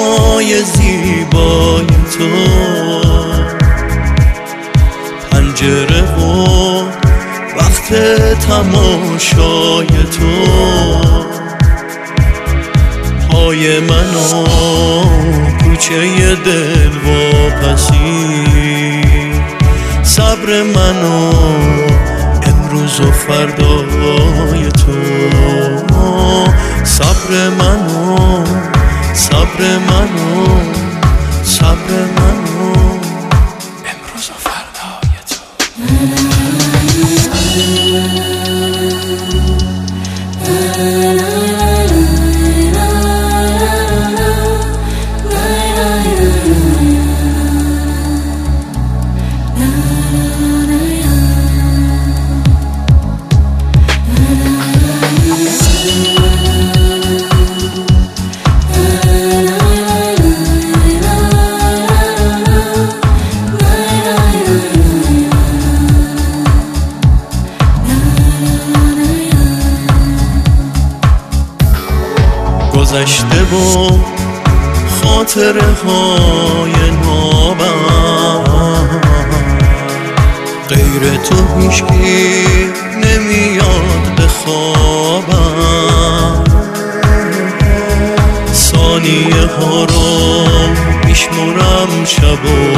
چشمای زیبای تو، پنجره و وقت تماشای تو، پای من و کوچه دل واپسی، صبر من و امروز و فردای تو، صبر من و صبر من و صبر من و امروز و فردای تو. گذشته و خاطره های نابم، غیر تو هیچکی نمیاد به خوابم، ثانیه ها رو میشمرم شب و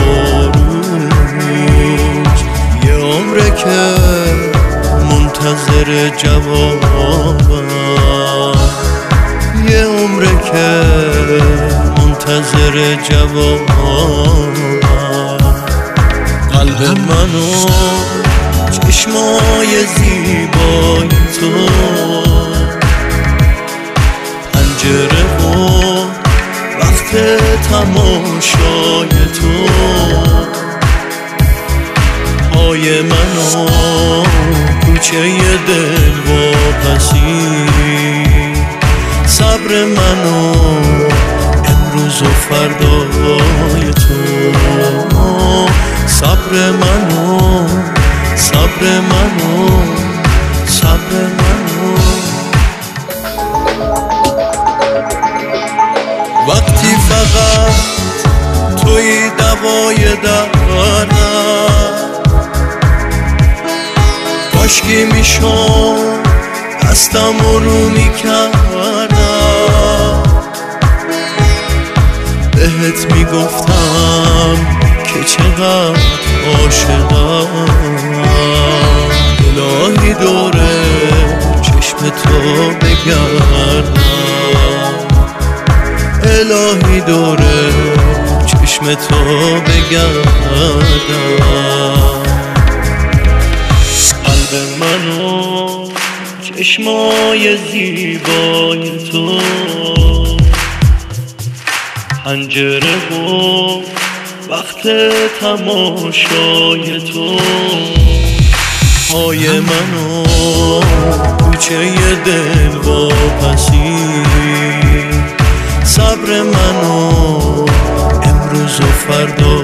روز، یه عمره که منتظر جوابم، یه عمره که منتظر جوابم. قلب منو چشمای زیبای تو، پنجره و وقت تماشای تو، پای منو کوچه دل واپسی، صبر منو امروز و فردای تو، صبر منو صبر منو صبر منو. وقتی فقط توی دوای دردم، کاشکی میشم دستم رو میکردم، بهت میگفتم که چقدر عاشقم، الهی دوره چشم تو بگردم، الهی دوره چشم تو بگردم. قلب منو چشمای زیبای تو، پنجره و وقت تماشای تو، پای منو کوچه دل واپسی، صبر منو امروز و فردا